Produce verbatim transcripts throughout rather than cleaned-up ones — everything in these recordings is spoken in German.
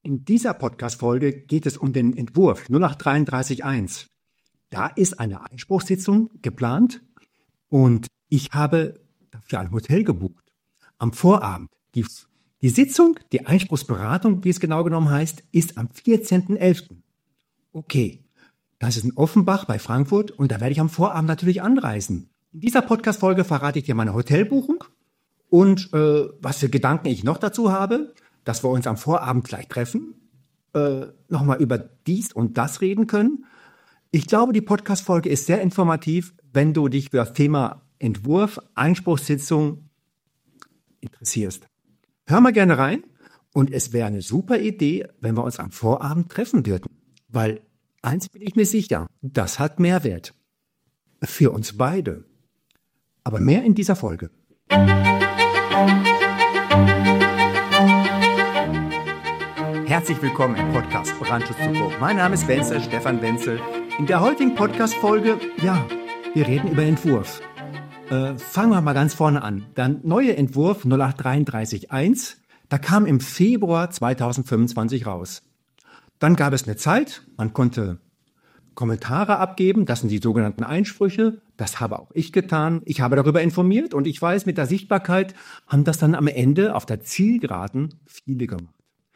In dieser Podcast-Folge geht es um den Entwurf null acht dreiunddreißig eins. Da ist eine Einspruchssitzung geplant und ich habe dafür ein Hotel gebucht. Am Vorabend. Die, die Sitzung, die Einspruchsberatung, wie es genau genommen heißt, ist am vierzehnten elften Okay, das ist in Offenbach bei Frankfurt und da werde ich am Vorabend natürlich anreisen. In dieser Podcast-Folge verrate ich dir meine Hotelbuchung und äh, was für Gedanken ich noch dazu habe, dass wir uns am Vorabend gleich treffen, äh, nochmal über dies und das reden können. Ich glaube, die Podcast-Folge ist sehr informativ, wenn du dich für das Thema Entwurf, Einspruchssitzung interessierst. Hör mal gerne rein und es wäre eine super Idee, wenn wir uns am Vorabend treffen würden. Weil eins bin ich mir sicher, das hat Mehrwert. Für uns beide. Aber mehr in dieser Folge. Herzlich willkommen im Podcast Brandschutz to go. Mein Name ist Wenzel, Stefan Wenzel. In der heutigen Podcast-Folge, ja, wir reden über Entwurf. Äh, fangen wir mal ganz vorne an. Der neue Entwurf null acht dreiunddreißig eins, da kam im Februar zweitausendfünfundzwanzig raus. Dann gab es eine Zeit, man konnte Kommentare abgeben, das sind die sogenannten Einsprüche, das habe auch ich getan. Ich habe darüber informiert und ich weiß, mit der Sichtbarkeit haben das dann am Ende auf der Zielgeraden viele gemacht.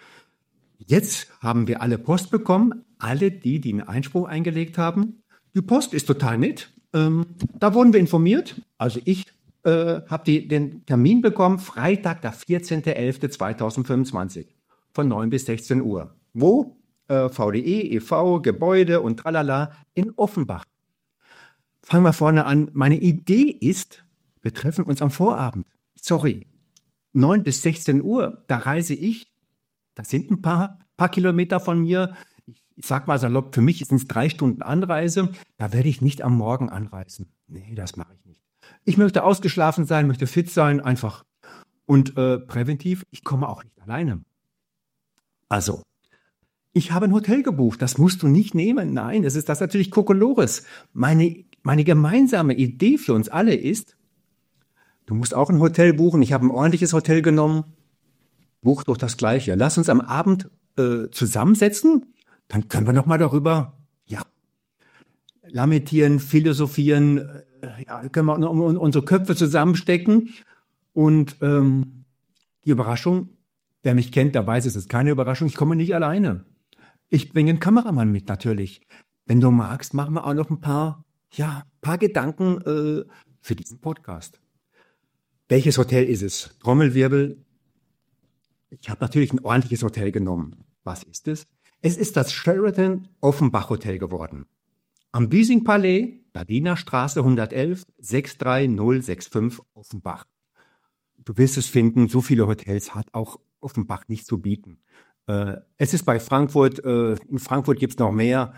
Jetzt haben wir alle Post bekommen, alle die, die einen Einspruch eingelegt haben. Die Post ist total nett. Ähm, da wurden wir informiert. Also ich äh, habe die, den Termin bekommen, Freitag, der vierzehnten elften zweitausendfünfundzwanzig von neun bis sechzehn Uhr. Wo? Äh, V D E, E V, Gebäude und tralala in Offenbach. Fangen wir vorne an. Meine Idee ist, wir treffen uns am Vorabend. Sorry, neun bis sechzehn Uhr, da reise ich. Das sind ein paar, paar Kilometer von mir. Ich sag mal salopp, für mich sind es drei Stunden Anreise. Da werde ich nicht am Morgen anreisen. Nee, das mache ich nicht. Ich möchte ausgeschlafen sein, möchte fit sein, einfach. Und äh, präventiv, ich komme auch nicht alleine. Also, ich habe ein Hotel gebucht. Das musst du nicht nehmen. Nein, das ist das natürlich Kokolores. Meine, meine gemeinsame Idee für uns alle ist, du musst auch ein Hotel buchen. Ich habe ein ordentliches Hotel genommen. Buch doch das Gleiche. Lass uns am Abend äh, zusammensetzen, dann können wir noch mal darüber, ja, lamentieren, philosophieren, äh, ja, können wir unsere Köpfe zusammenstecken und ähm, die Überraschung, wer mich kennt, der weiß, es ist keine Überraschung, ich komme nicht alleine. Ich bringe einen Kameramann mit, natürlich. Wenn du magst, machen wir auch noch ein paar, ja, paar Gedanken äh, für diesen Podcast. Welches Hotel ist es? Trommelwirbel. Ich habe natürlich ein ordentliches Hotel genommen. Was ist es? Es ist das Sheraton Offenbach Hotel geworden. Am Büsing Palais, Berliner Straße hundertelf, sechs drei null sechs fünf Offenbach. Du wirst es finden, so viele Hotels hat auch Offenbach nicht zu bieten. Äh, es ist bei Frankfurt, äh, in Frankfurt gibt es noch mehr.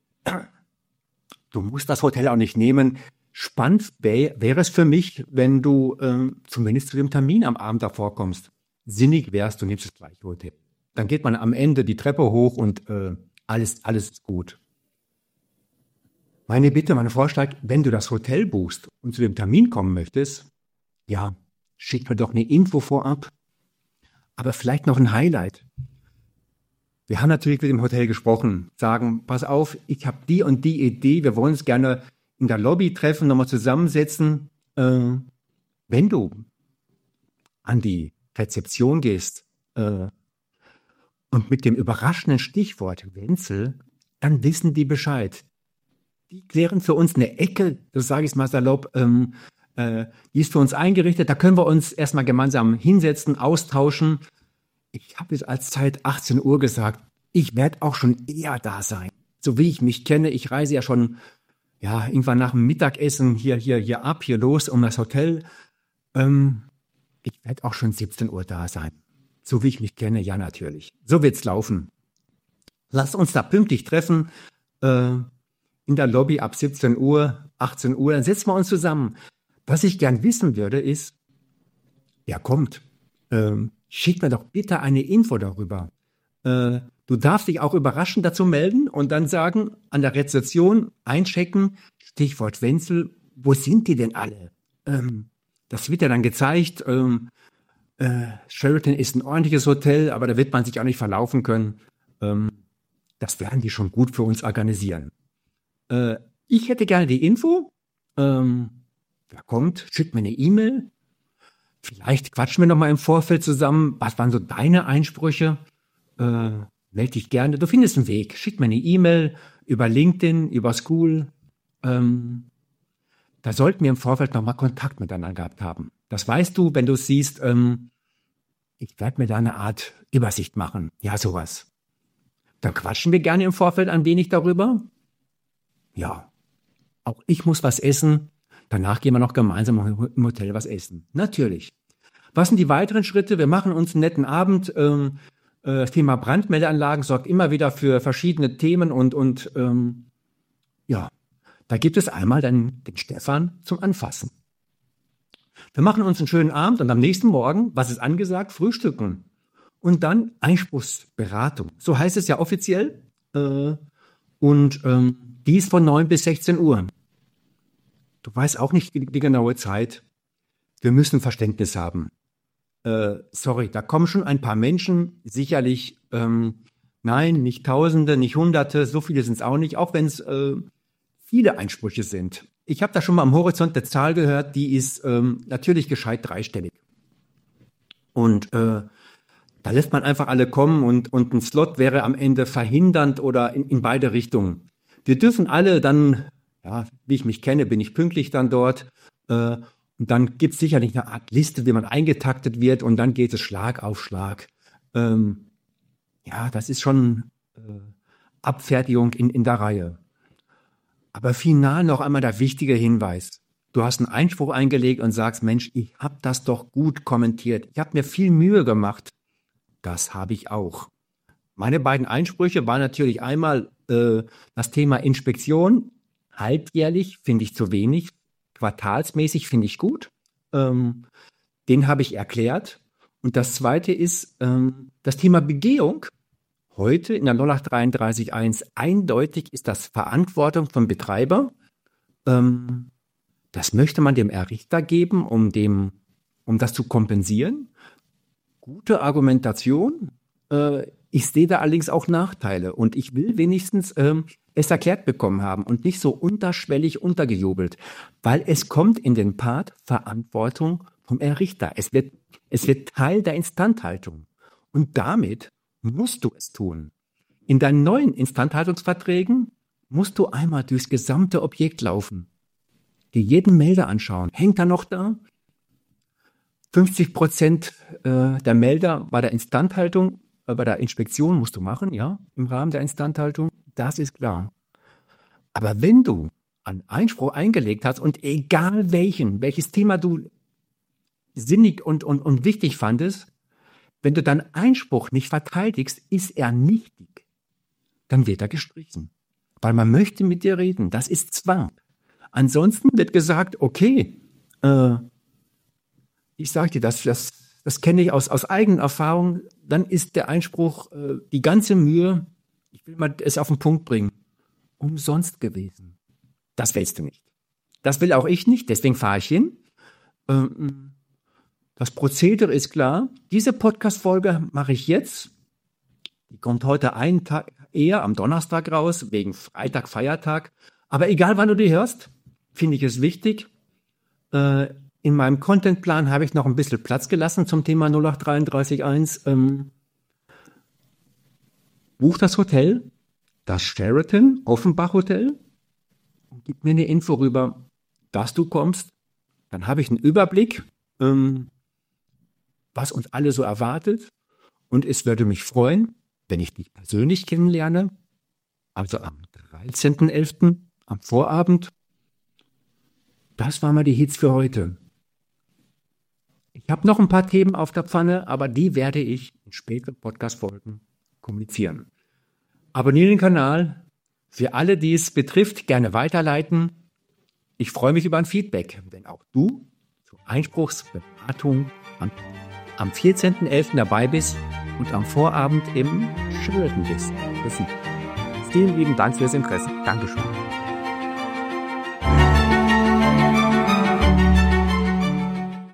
Du musst das Hotel auch nicht nehmen. Spannend wär, wäre es für mich, wenn du äh, zumindest zu dem Termin am Abend davor kommst. Sinnig wärst, du nimmst das gleiche Hotel. Dann geht man am Ende die Treppe hoch und äh, alles, alles ist gut. Meine Bitte, mein Vorschlag, wenn du das Hotel buchst und zu dem Termin kommen möchtest, ja, schick mir doch eine Info vorab, aber vielleicht noch ein Highlight. Wir haben natürlich mit dem Hotel gesprochen, sagen, pass auf, ich habe die und die Idee, wir wollen uns gerne in der Lobby treffen, nochmal zusammensetzen. Äh, wenn du an die Rezeption gehst äh, und mit dem überraschenden Stichwort Wenzel, dann wissen die Bescheid. Die klären für uns eine Ecke, das sage ich mal salopp, ähm, äh, die ist für uns eingerichtet, da können wir uns erstmal gemeinsam hinsetzen, austauschen. Ich habe jetzt als Zeit achtzehn Uhr gesagt, ich werde auch schon eher da sein. So wie ich mich kenne, ich reise ja schon ja, irgendwann nach dem Mittagessen hier, hier, hier ab, hier los um das Hotel. Ähm, Ich werde auch schon siebzehn Uhr da sein. So wie ich mich kenne, ja natürlich. So wird's laufen. Lass uns da pünktlich treffen. Äh, in der Lobby ab siebzehn Uhr, achtzehn Uhr. Dann setzen wir uns zusammen. Was ich gern wissen würde, ist, wer kommt? Ähm, schick mir doch bitte eine Info darüber. Äh, du darfst dich auch überraschend dazu melden und dann sagen, an der Rezeption einchecken, Stichwort Wenzel, wo sind die denn alle? Ähm, Das wird ja dann gezeigt. Ähm, äh, Sheraton ist ein ordentliches Hotel, aber da wird man sich auch nicht verlaufen können. Ähm, das werden die schon gut für uns organisieren. Äh, ich hätte gerne die Info. Ähm, wer kommt, schickt mir eine E-Mail. Vielleicht quatschen wir noch mal im Vorfeld zusammen. Was waren so deine Einsprüche? Äh, melde dich gerne. Du findest einen Weg. Schick mir eine E-Mail über LinkedIn, über School. Ähm, da sollten wir im Vorfeld noch mal Kontakt miteinander gehabt haben. Das weißt du, wenn du es siehst. Ähm, ich werde mir da eine Art Übersicht machen. Ja, sowas. Dann quatschen wir gerne im Vorfeld ein wenig darüber. Ja, auch ich muss was essen. Danach gehen wir noch gemeinsam im Hotel was essen. Natürlich. Was sind die weiteren Schritte? Wir machen uns einen netten Abend. Ähm, äh, das Thema Brandmeldeanlagen sorgt immer wieder für verschiedene Themen und, und ähm, ja, da gibt es einmal dann den Stefan zum Anfassen. Wir machen uns einen schönen Abend und am nächsten Morgen, was ist angesagt? Frühstücken. Und dann Einspruchsberatung. So heißt es ja offiziell. Äh, und ähm, die ist von neun bis sechzehn Uhr. Du weißt auch nicht die, die genaue Zeit. Wir müssen Verständnis haben. Äh, sorry, da kommen schon ein paar Menschen, sicherlich, ähm, nein, nicht Tausende, nicht Hunderte, so viele sind es auch nicht, auch wenn es äh, viele Einsprüche sind. Ich habe da schon mal am Horizont der Zahl gehört, die ist ähm, natürlich gescheit dreistellig. Und äh, da lässt man einfach alle kommen und, und ein Slot wäre am Ende verhindernd oder in, in beide Richtungen. Wir dürfen alle dann, ja, wie ich mich kenne, bin ich pünktlich dann dort. Äh, und dann gibt es sicherlich eine Art Liste, wie man eingetaktet wird und dann geht es Schlag auf Schlag. Ähm, ja, das ist schon äh, Abfertigung in, in der Reihe. Aber final noch einmal der wichtige Hinweis. Du hast einen Einspruch eingelegt und sagst, Mensch, ich habe das doch gut kommentiert. Ich habe mir viel Mühe gemacht. Das habe ich auch. Meine beiden Einsprüche waren natürlich einmal äh, das Thema Inspektion. Halbjährlich finde ich zu wenig. Quartalsmäßig finde ich gut. Ähm, den habe ich erklärt. Und das zweite ist ähm, das Thema Begehung. Heute in der null acht dreiunddreißig Punkt eins eindeutig ist das Verantwortung vom Betreiber. Ähm, das möchte man dem Errichter geben, um, dem, um das zu kompensieren. Gute Argumentation. Äh, ich sehe da allerdings auch Nachteile. Und ich will wenigstens ähm, es erklärt bekommen haben und nicht so unterschwellig untergejubelt. Weil es kommt in den Part Verantwortung vom Errichter. Es wird, es wird Teil der Instandhaltung. Und damit musst du es tun. In deinen neuen Instandhaltungsverträgen musst du einmal durchs gesamte Objekt laufen, dir jeden Melder anschauen. Hängt er noch da? fünfzig Prozent äh, der Melder bei der Instandhaltung, äh, bei der Inspektion musst du machen, ja, im Rahmen der Instandhaltung. Das ist klar. Aber wenn du einen Einspruch eingelegt hast und egal welchen, welches Thema du sinnig und, und, und wichtig fandest, wenn du deinen Einspruch nicht verteidigst, ist er nichtig. Dann wird er gestrichen. Weil man möchte mit dir reden. Das ist Zwang. Ansonsten wird gesagt, okay, äh, ich sage dir, das, das, das kenne ich aus, aus eigener Erfahrung, dann ist der Einspruch, äh, die ganze Mühe, ich will mal es auf den Punkt bringen, umsonst gewesen. Das willst du nicht. Das will auch ich nicht, deswegen fahre ich hin. Ähm, Das Prozedere ist klar. Diese Podcast-Folge mache ich jetzt. Die kommt heute einen Tag eher am Donnerstag raus, wegen Freitag, Feiertag. Aber egal, wann du die hörst, finde ich es wichtig. Äh, in meinem Contentplan habe ich noch ein bisschen Platz gelassen zum Thema null acht dreiunddreißig Punkt eins. Ähm, buch das Hotel, das Sheraton Offenbach Hotel, und gib mir eine Info rüber, dass du kommst. Dann habe ich einen Überblick, ähm, was uns alle so erwartet. Und es würde mich freuen, wenn ich dich persönlich kennenlerne, also am dreizehnten elften am Vorabend. Das waren mal die Hits für heute. Ich habe noch ein paar Themen auf der Pfanne, aber die werde ich in späteren Podcast-Folgen kommunizieren. Abonniere den Kanal. Für alle, die es betrifft, gerne weiterleiten. Ich freue mich über ein Feedback, wenn auch du zur Einspruchsberatung am am vierzehnten elften dabei bist und am Vorabend im Sheraton bist. Vielen lieben Dank fürs Interesse. Dankeschön.